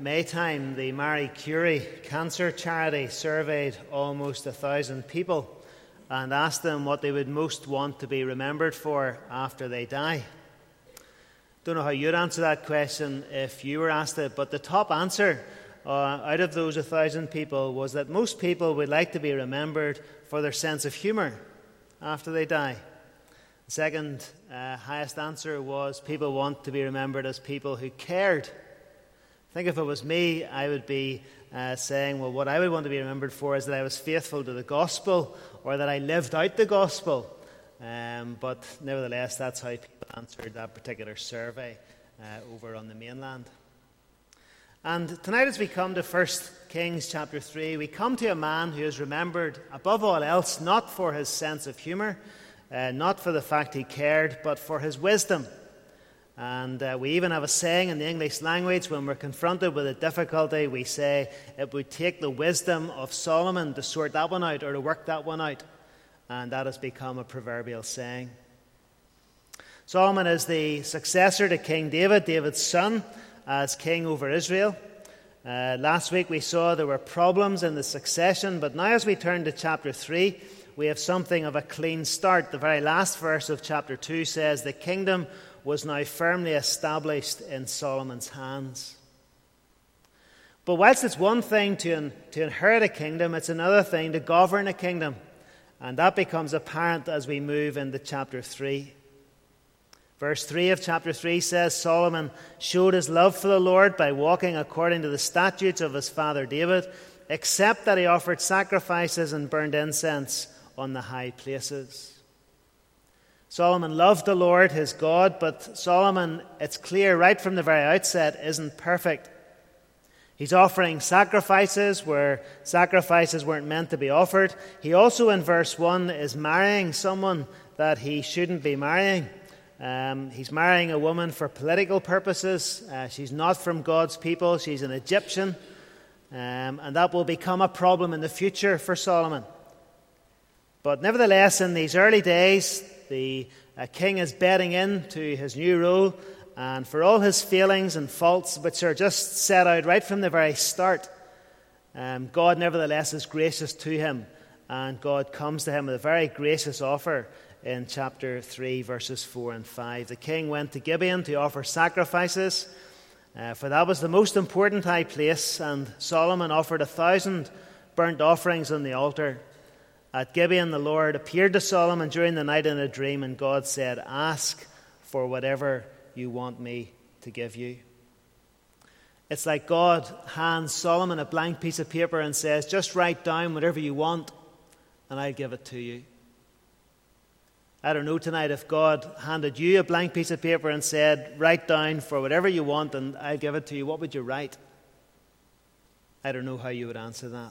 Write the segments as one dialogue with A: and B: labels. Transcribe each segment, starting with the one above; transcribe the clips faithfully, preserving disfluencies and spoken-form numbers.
A: Maytime, the Marie Curie Cancer Charity surveyed almost a thousand people and asked them what they would most want to be remembered for after they die. Don't know how you'd answer that question if you were asked it, but the top answer uh, out of those a thousand people was that most people would like to be remembered for their sense of humour after they die. The second uh, highest answer was people want to be remembered as people who cared. I think if it was me, I would be uh, saying, well, what I would want to be remembered for is that I was faithful to the gospel or that I lived out the gospel. Um, but nevertheless, that's how people answered that particular survey uh, over on the mainland. And tonight as we come to First Kings chapter three, we come to a man who is remembered above all else not for his sense of humour, uh, not for the fact he cared, but for his wisdom. And uh, we even have a saying in the English language, when we're confronted with a difficulty, we say it would take the wisdom of Solomon to sort that one out or to work that one out. And that has become a proverbial saying. Solomon is the successor to King David, David's son, as king over Israel. Uh, last week we saw there were problems in the succession, but now as we turn to chapter three, we have something of a clean start. The very last verse of chapter two says, the kingdom was now firmly established in Solomon's hands. But whilst it's one thing to, in, to inherit a kingdom, it's another thing to govern a kingdom. And that becomes apparent as we move into chapter three. Verse three of chapter three says, Solomon showed his love for the Lord by walking according to the statutes of his father David, except that he offered sacrifices and burned incense on the high places. Solomon loved the Lord, his God, but Solomon, it's clear right from the very outset, isn't perfect. He's offering sacrifices where sacrifices weren't meant to be offered. He also, in verse one, is marrying someone that he shouldn't be marrying. Um, he's marrying a woman for political purposes. Uh, she's not from God's people. She's an Egyptian. Um, and that will become a problem in the future for Solomon. But nevertheless, in these early days, the uh, king is bedding into his new role, and for all his failings and faults, which are just set out right from the very start, um, God nevertheless is gracious to him, and God comes to him with a very gracious offer in chapter three, verses four and five. The king went to Gibeon to offer sacrifices, uh, for that was the most important high place, and Solomon offered a thousand burnt offerings on the altar. At Gibeon, the Lord appeared to Solomon during the night in a dream, and God said, ask for whatever you want me to give you. It's like God hands Solomon a blank piece of paper and says, just write down whatever you want, and I'll give it to you. I don't know tonight if God handed you a blank piece of paper and said, write down for whatever you want, and I'll give it to you. What would you write? I don't know how you would answer that.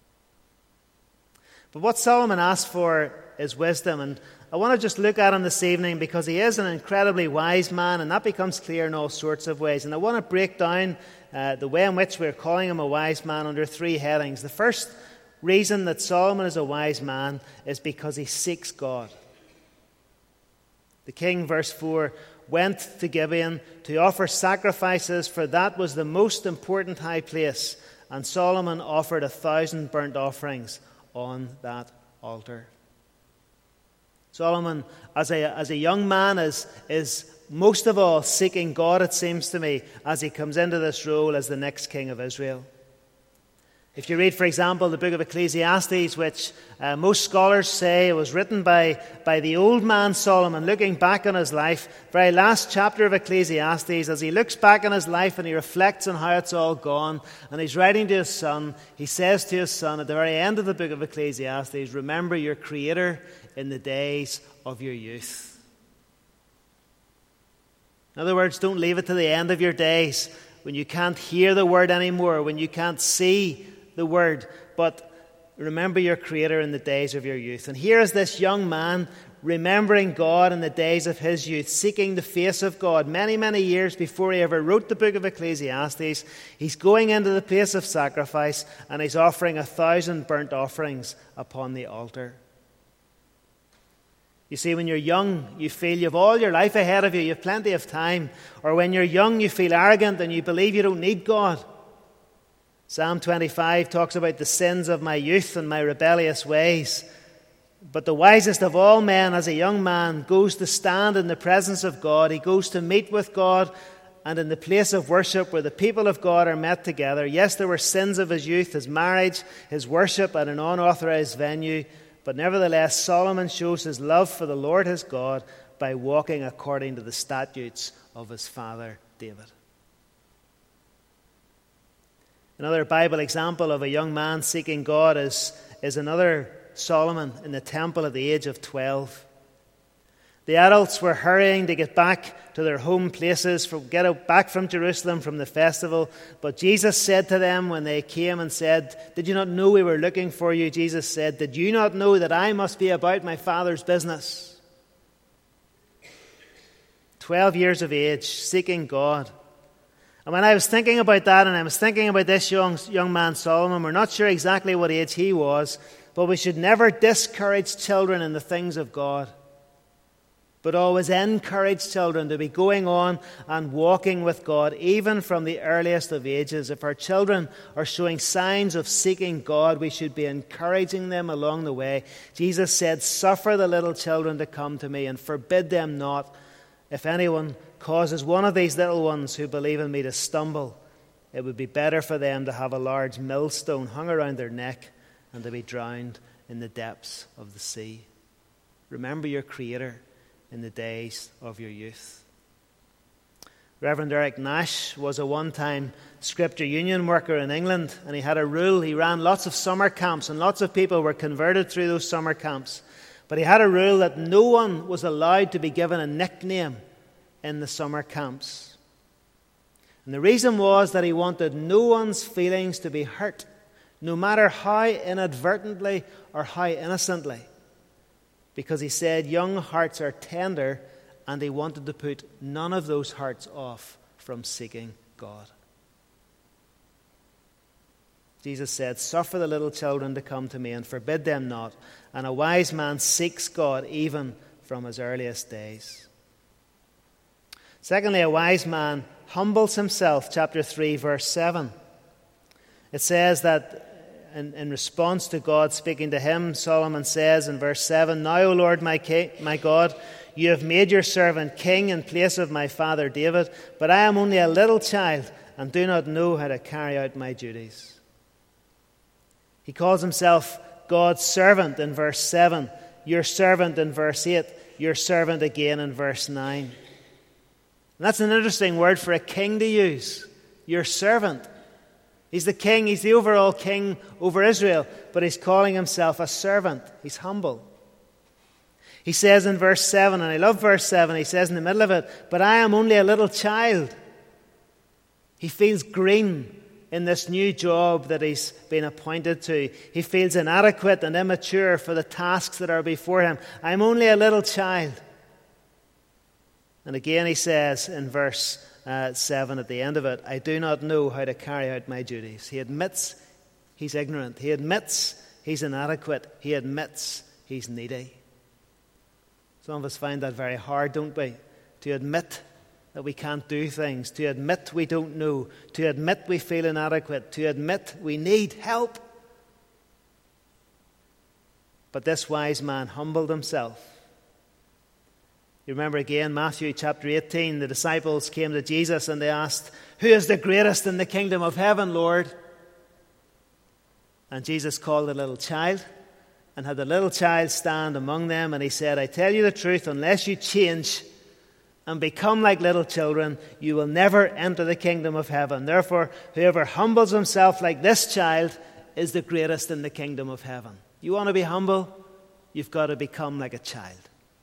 A: But what Solomon asked for is wisdom, and I want to just look at him this evening because he is an incredibly wise man, and that becomes clear in all sorts of ways. And I want to break down uh, the way in which we're calling him a wise man under three headings. The first reason that Solomon is a wise man is because he seeks God. The king, verse four, went to Gibeon to offer sacrifices, for that was the most important high place, and Solomon offered a thousand burnt offerings on that altar. Solomon, as a, as a young man, is, is most of all seeking God, it seems to me, as he comes into this role as the next king of Israel. If you read, for example, the book of Ecclesiastes, which uh, most scholars say was written by, by the old man Solomon, looking back on his life, very last chapter of Ecclesiastes, as he looks back on his life and he reflects on how it's all gone, and he's writing to his son, he says to his son at the very end of the book of Ecclesiastes, remember your Creator in the days of your youth. In other words, don't leave it to the end of your days when you can't hear the word anymore, when you can't see the word, but remember your Creator in the days of your youth. And here is this young man remembering God in the days of his youth, seeking the face of God many, many years before he ever wrote the book of Ecclesiastes. He's going into the place of sacrifice, and he's offering a thousand burnt offerings upon the altar. You see, when you're young, you feel you have all your life ahead of you, you have plenty of time. Or when you're young, you feel arrogant and you believe you don't need God. Psalm twenty-five talks about the sins of my youth and my rebellious ways. But the wisest of all men, as a young man, goes to stand in the presence of God. He goes to meet with God, and in the place of worship where the people of God are met together. Yes, there were sins of his youth, his marriage, his worship at an unauthorized venue. But nevertheless, Solomon shows his love for the Lord his God by walking according to the statutes of his father David. Another Bible example of a young man seeking God is, is another Solomon in the temple at the age of twelve. The adults were hurrying to get back to their home places, from, get out, back from Jerusalem from the festival. But Jesus said to them when they came and said, "Did you not know we were looking for you?" Jesus said, "Did you not know that I must be about my Father's business?" Twelve years of age, seeking God. And when I was thinking about that, and I was thinking about this young, young man Solomon, we're not sure exactly what age he was, but we should never discourage children in the things of God, but always encourage children to be going on and walking with God, even from the earliest of ages. If our children are showing signs of seeking God, we should be encouraging them along the way. Jesus said, "Suffer the little children to come to me, and forbid them not. If anyone causes one of these little ones who believe in me to stumble, it would be better for them to have a large millstone hung around their neck and to be drowned in the depths of the sea." Remember your Creator in the days of your youth. Reverend Eric Nash was a one-time Scripture Union worker in England, and he had a rule. He ran lots of summer camps, and lots of people were converted through those summer camps. But he had a rule that no one was allowed to be given a nickname in the summer camps. And the reason was that he wanted no one's feelings to be hurt, no matter how inadvertently or how innocently. Because he said young hearts are tender, and he wanted to put none of those hearts off from seeking God. Jesus said, "Suffer the little children to come to me, and forbid them not. And a wise man seeks God even from his earliest days." Secondly, a wise man humbles himself. Chapter three, verse seven. It says that In, in response to God speaking to him, Solomon says in verse seven, "Now, O Lord my, king, my God, you have made your servant king in place of my father David, but I am only a little child and do not know how to carry out my duties." He calls himself God's servant in verse seven, your servant in verse eight, your servant again in verse nine. And that's an interesting word for a king to use, your servant. He's the king, he's the overall king over Israel, but he's calling himself a servant. He's humble. He says in verse seven, and I love verse seven, he says in the middle of it, "But I am only a little child." He feels green in this new job that he's been appointed to. He feels inadequate and immature for the tasks that are before him. "I'm only a little child." And again he says in verse Uh, seven at the end of it, "I do not know how to carry out my duties." He admits he's ignorant. He admits he's inadequate. He admits he's needy. Some of us find that very hard, don't we? To admit that we can't do things, to admit we don't know, to admit we feel inadequate, to admit we need help. But this wise man humbled himself. You remember again, Matthew chapter eighteen, the disciples came to Jesus and they asked, "Who is the greatest in the kingdom of heaven, Lord?" And Jesus called a little child and had the little child stand among them, and he said, "I tell you the truth, unless you change and become like little children, you will never enter the kingdom of heaven. Therefore, whoever humbles himself like this child is the greatest in the kingdom of heaven." You want to be humble? You've got to become like a child.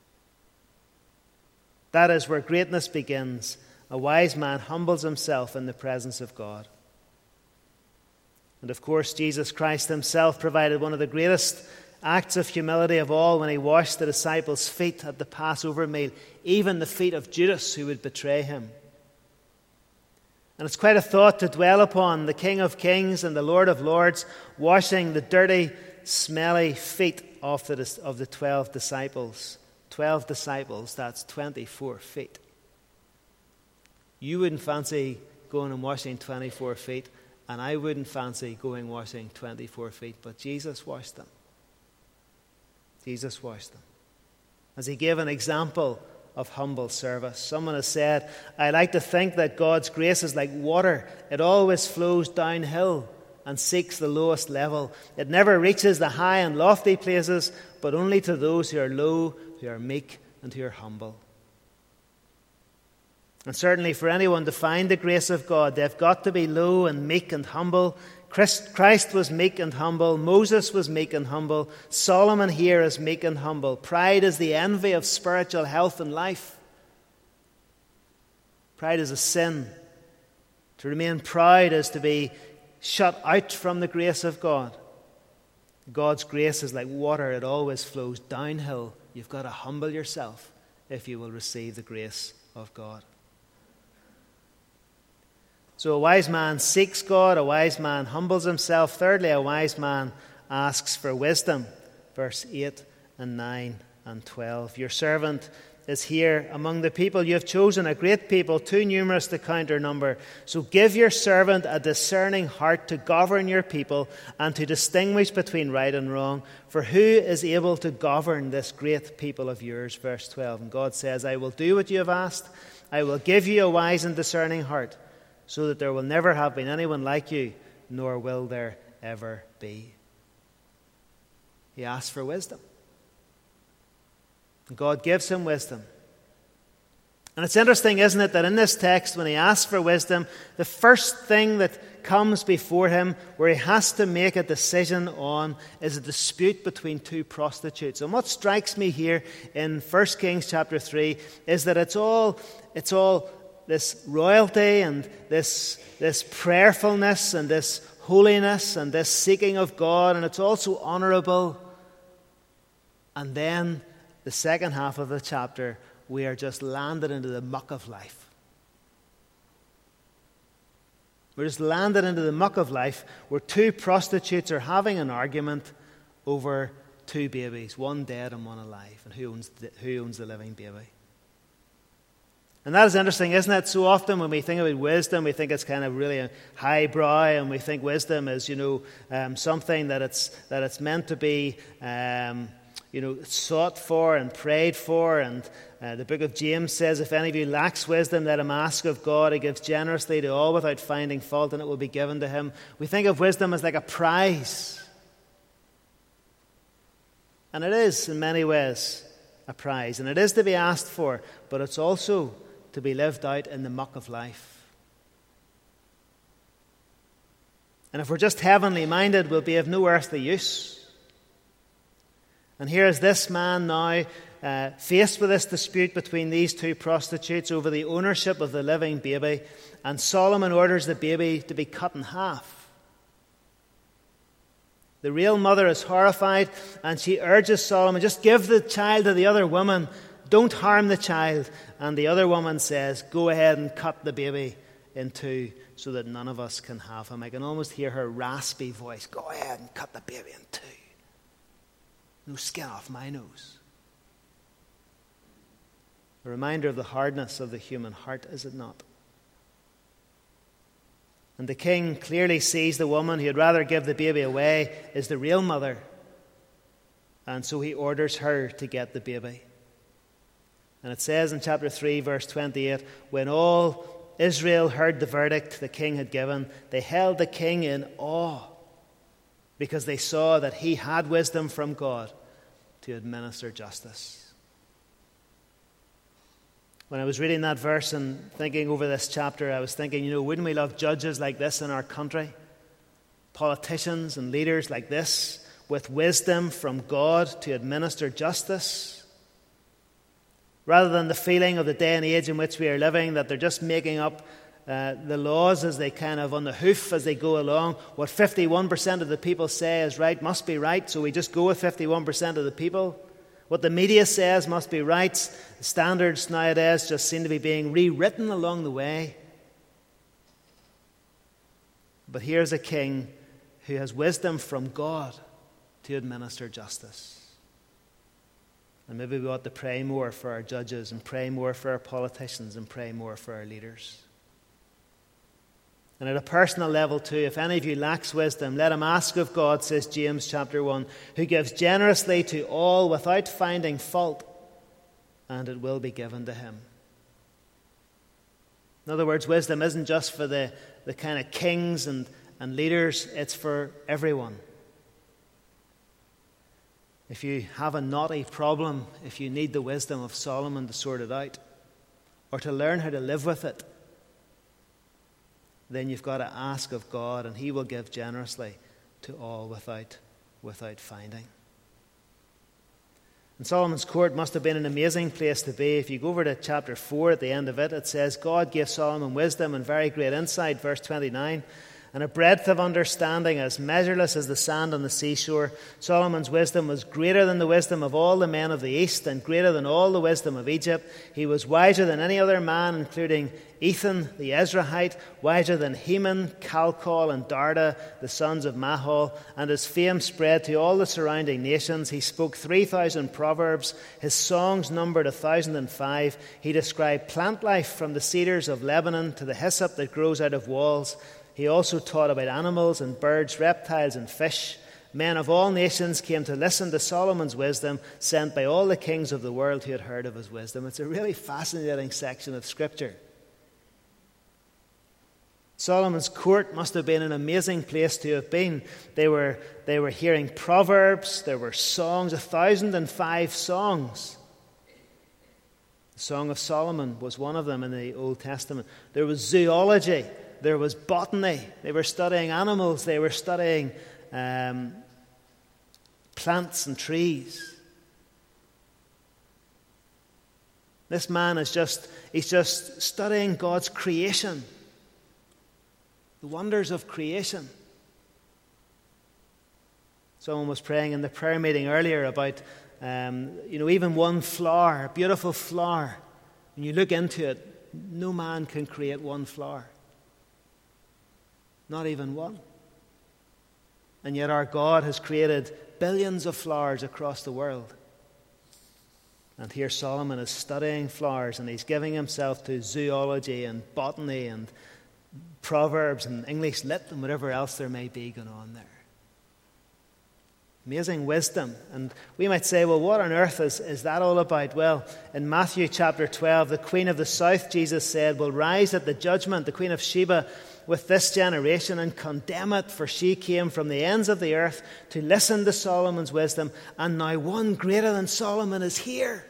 A: That is where greatness begins. A wise man humbles himself in the presence of God. And of course, Jesus Christ himself provided one of the greatest acts of humility of all when he washed the disciples' feet at the Passover meal, even the feet of Judas, who would betray him. And it's quite a thought to dwell upon, the King of Kings and the Lord of Lords washing the dirty, smelly feet of the, of the twelve disciples. Twelve disciples, that's twenty-four feet. You wouldn't fancy going and washing twenty-four feet, And I wouldn't fancy going washing twenty-four feet, but Jesus washed them. Jesus washed them. As he gave an example of humble service. Someone has said, I like to think that God's grace is like water. It always flows downhill and seeks the lowest level. It never reaches the high and lofty places, but only to those who are low, who are meek, and who are humble. And certainly for anyone to find the grace of God, they've got to be low and meek and humble. Christ was meek and humble. Moses was meek and humble. Solomon here is meek and humble. Pride is the envy of spiritual health and life. Pride is a sin. To remain proud is to be shut out from the grace of God. God's grace is like water. It always flows downhill. You've got to humble yourself if you will receive the grace of God. So a wise man seeks God, a wise man humbles himself. Thirdly, a wise man asks for wisdom. Verse eight and nine and twelve. Your servant is here among the people. You have chosen a great people, too numerous to count their number. So give your servant a discerning heart to govern your people and to distinguish between right and wrong. For who is able to govern this great people of yours? Verse twelve. And God says, I will do what you have asked. I will give you a wise and discerning heart, so that there will never have been anyone like you, nor will there ever be. He asks for wisdom. And God gives him wisdom. And it's interesting, isn't it, that in this text, when he asks for wisdom, the first thing that comes before him, where he has to make a decision on, is a dispute between two prostitutes. And what strikes me here in First Kings chapter three is that it's all, it's all this royalty and this, this prayerfulness and this holiness and this seeking of God, and it's also honourable. And then the second half of the chapter, we are just landed into the muck of life. We're just landed into the muck of life where two prostitutes are having an argument over two babies, one dead and one alive, and who owns the, who owns the living baby. And that is interesting, isn't it? So often when we think about wisdom, we think it's kind of really highbrow, and we think wisdom is, you know, um, something that it's that it's meant to be, um, you know, sought for and prayed for. And uh, the book of James says, if any of you lacks wisdom, let him ask of God. He gives generously to all without finding fault, and it will be given to him. We think of wisdom as like a prize. And it is, in many ways, a prize. And it is to be asked for, but it's also to be lived out in the muck of life. And if we're just heavenly minded, we'll be of no earthly use. And here is this man now uh, faced with this dispute between these two prostitutes over the ownership of the living baby, and Solomon orders the baby to be cut in half. The real mother is horrified, and she urges Solomon, just give the child to the other woman. Don't harm the child. And the other woman says, go ahead and cut the baby in two so that none of us can have him. I can almost hear her raspy voice. Go ahead and cut the baby in two. No skin off my nose. A reminder of the hardness of the human heart, is it not? And the king clearly sees the woman who would rather give the baby away is the real mother. And so he orders her to get the baby. And it says in chapter three, verse twenty-eight, when all Israel heard the verdict the king had given, they held the king in awe because they saw that he had wisdom from God to administer justice. When I was reading that verse and thinking over this chapter, I was thinking, you know, wouldn't we love judges like this in our country? Politicians and leaders like this with wisdom from God to administer justice? Rather than the feeling of the day and age in which we are living, that they're just making up uh, the laws as they kind of on the hoof as they go along. What fifty-one percent of the people say is right must be right, so we just go with fifty-one percent of the people. What the media says must be right. The standards nowadays just seem to be being rewritten along the way. But here's a king who has wisdom from God to administer justice. And maybe we ought to pray more for our judges and pray more for our politicians and pray more for our leaders. And at a personal level too, if any of you lacks wisdom, let him ask of God, says James chapter one, who gives generously to all without finding fault, and it will be given to him. In other words, wisdom isn't just for the, the kind of kings and, and leaders, it's for everyone. If you have a knotty problem, if you need the wisdom of Solomon to sort it out, or to learn how to live with it, then you've got to ask of God, and he will give generously to all without, without finding. And Solomon's court must have been an amazing place to be. If you go over to chapter four at the end of it, it says, God gave Solomon wisdom and very great insight, verse twenty-nine, and a breadth of understanding as measureless as the sand on the seashore. Solomon's wisdom was greater than the wisdom of all the men of the East, and greater than all the wisdom of Egypt. He was wiser than any other man, including Ethan the Ezrahite, wiser than Heman, Calcol, and Darda, the sons of Mahol, and his fame spread to all the surrounding nations. He spoke three thousand proverbs. His songs numbered a thousand and five. He described plant life from the cedars of Lebanon to the hyssop that grows out of walls. He also taught about animals and birds, reptiles and fish. Men of all nations came to listen to Solomon's wisdom, sent by all the kings of the world who had heard of his wisdom. It's a really fascinating section of Scripture. Solomon's court must have been an amazing place to have been. They were, they were hearing proverbs, there were songs, a thousand and five songs. The Song of Solomon was one of them in the Old Testament. There was zoology. There was botany. They were studying animals. They were studying um, plants and trees. This man is just, he's just studying God's creation. The wonders of creation. Someone was praying in the prayer meeting earlier about, um, you know, even one flower, a beautiful flower. When you look into it, no man can create one flower. Not even one. And yet our God has created billions of flowers across the world. And here Solomon is studying flowers, and he's giving himself to zoology and botany and proverbs and English lit and whatever else there may be going on there. Amazing wisdom. And we might say, well, what on earth is, is that all about? Well, in Matthew chapter twelve, the Queen of the South, Jesus said, will rise at the judgment, the Queen of Sheba, with this generation and condemn it, for she came from the ends of the earth to listen to Solomon's wisdom, and now one greater than Solomon is here.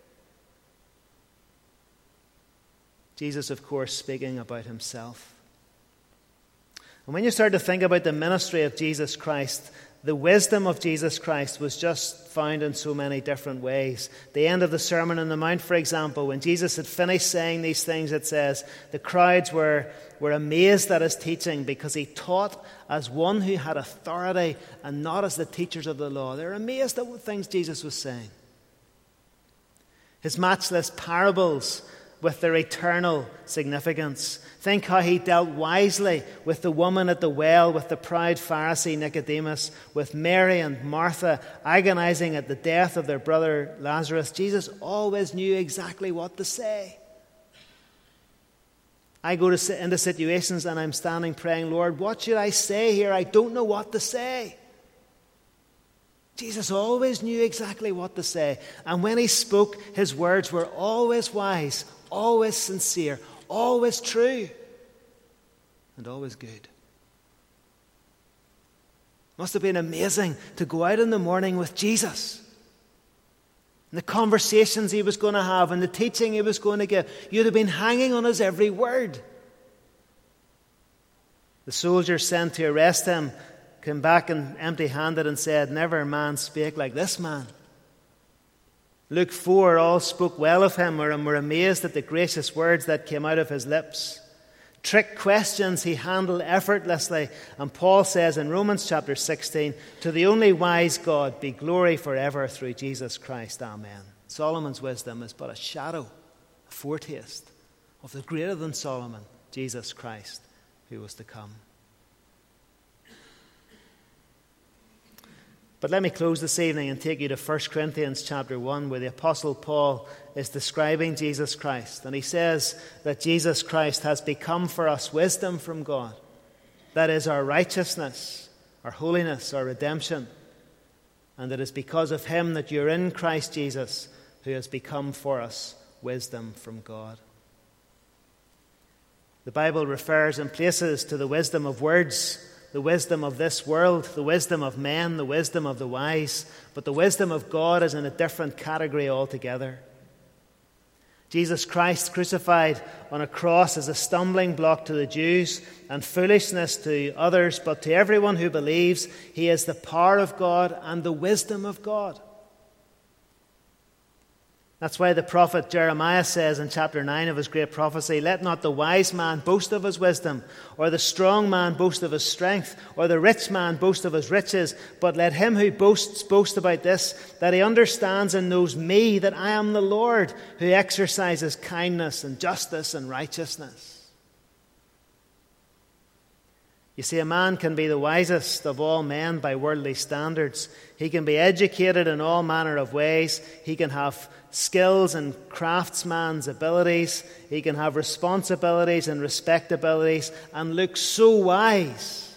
A: Jesus, of course, speaking about himself. And when you start to think about the ministry of Jesus Christ, the wisdom of Jesus Christ was just found in so many different ways. The end of the Sermon on the Mount, for example, when Jesus had finished saying these things, it says, the crowds were, were amazed at his teaching because he taught as one who had authority and not as the teachers of the law. They're amazed at what things Jesus was saying. His matchless parables with their eternal significance. Think how he dealt wisely with the woman at the well, with the proud Pharisee Nicodemus, with Mary and Martha agonizing at the death of their brother Lazarus. Jesus always knew exactly what to say. I go to into situations and I'm standing praying, Lord, what should I say here? I don't know what to say. Jesus always knew exactly what to say. And when he spoke, his words were always wise, always sincere, always true, and always good. Must have been amazing to go out in the morning with Jesus. And the conversations he was going to have and the teaching he was going to give. You'd have been hanging on his every word. The soldiers sent to arrest him came back and empty-handed and said, never a man spake like this man. Luke four, all spoke well of him and were amazed at the gracious words that came out of his lips. Trick questions he handled effortlessly. And Paul says in Romans chapter sixteen, to the only wise God be glory forever through Jesus Christ. Amen. Solomon's wisdom is but a shadow, a foretaste of the greater than Solomon, Jesus Christ, who was to come. But let me close this evening and take you to First Corinthians chapter one, where the Apostle Paul is describing Jesus Christ. And he says that Jesus Christ has become for us wisdom from God. That is our righteousness, our holiness, our redemption. And it is because of him that you're in Christ Jesus, who has become for us wisdom from God. The Bible refers in places to the wisdom of words, the wisdom of this world, the wisdom of men, the wisdom of the wise. But the wisdom of God is in a different category altogether. Jesus Christ crucified on a cross is a stumbling block to the Jews and foolishness to others, but to everyone who believes, he is the power of God and the wisdom of God. That's why the prophet Jeremiah says in chapter nine of his great prophecy, "Let not the wise man boast of his wisdom, or the strong man boast of his strength, or the rich man boast of his riches, but let him who boasts boast about this, that he understands and knows me, that I am the Lord, who exercises kindness and justice and righteousness." You see, a man can be the wisest of all men by worldly standards. He can be educated in all manner of ways. He can have skills and craftsman's abilities. He can have responsibilities and respectabilities and look so wise.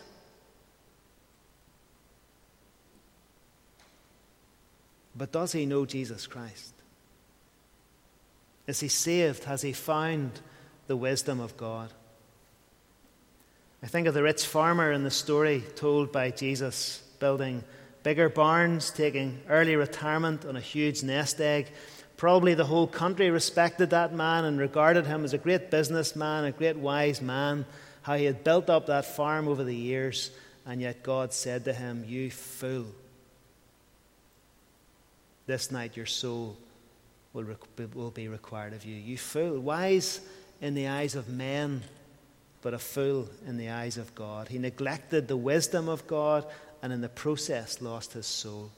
A: But does he know Jesus Christ? Is he saved? Has he found the wisdom of God? I think of the rich farmer in the story told by Jesus, building bigger barns, taking early retirement on a huge nest egg. Probably the whole country respected that man and regarded him as a great businessman, a great wise man, how he had built up that farm over the years, and yet God said to him, "You fool, this night your soul will, will be required of you. You fool, wise in the eyes of men, but a fool in the eyes of God." He neglected the wisdom of God and in the process lost his soul.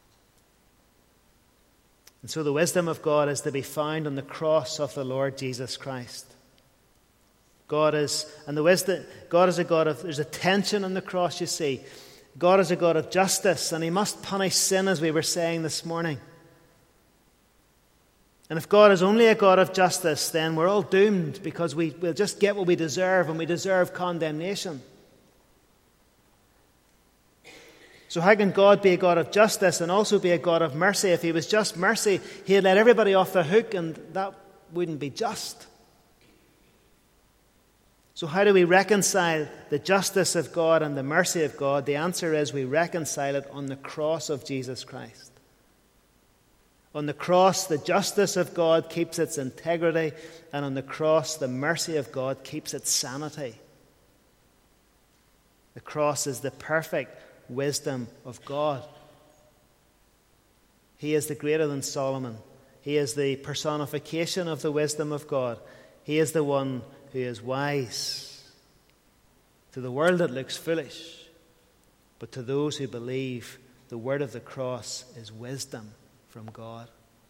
A: And so the wisdom of God is to be found on the cross of the Lord Jesus Christ. God is, and the wisdom, God is a God of, there's a tension on the cross, you see. God is a God of justice, and he must punish sin, as we were saying this morning. And if God is only a God of justice, then we're all doomed, because we will just get what we deserve, and we deserve condemnation. So how can God be a God of justice and also be a God of mercy? If he was just mercy, he'd let everybody off the hook, and that wouldn't be just. So how do we reconcile the justice of God and the mercy of God? The answer is we reconcile it on the cross of Jesus Christ. On the cross, the justice of God keeps its integrity, and on the cross, the mercy of God keeps its sanity. The cross is the perfect wisdom of God. He is the greater than Solomon. He is the personification of the wisdom of God. He is the one who is wise. To the world it looks foolish, but to those who believe, the word of the cross is wisdom from God.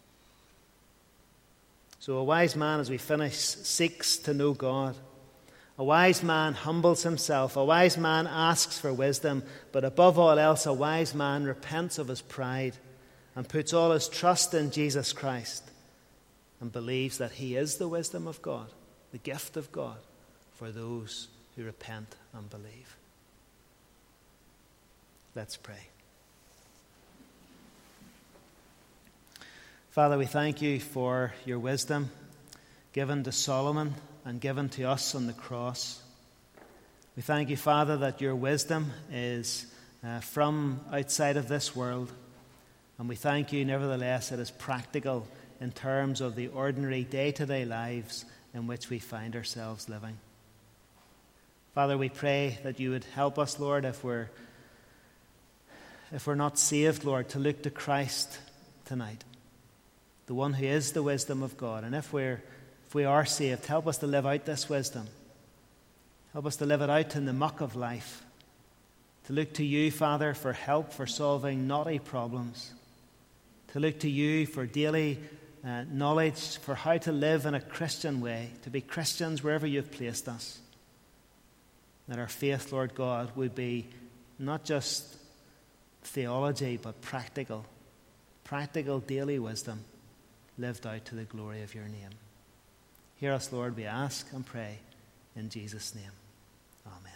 A: So a wise man, as we finish, seeks to know God. A wise man humbles himself. A wise man asks for wisdom. But above all else, a wise man repents of his pride and puts all his trust in Jesus Christ and believes that he is the wisdom of God, the gift of God for those who repent and believe. Let's pray. Father, we thank you for your wisdom given to Solomon and given to us on the cross. We thank you, Father, that your wisdom is uh, from outside of this world. And we thank you, nevertheless, it is practical in terms of the ordinary day-to-day lives in which we find ourselves living. Father, we pray that you would help us, Lord, if we're, if we're not saved, Lord, to look to Christ tonight, the one who is the wisdom of God. And if we're If we are saved, help us to live out this wisdom. Help us to live it out in the muck of life. To look to you, Father, for help for solving knotty problems. To look to you for daily uh, knowledge for how to live in a Christian way. To be Christians wherever you've placed us. That our faith, Lord God, would be not just theology, but practical. Practical daily wisdom lived out to the glory of your name. Hear us, Lord, we ask and pray in Jesus' name. Amen.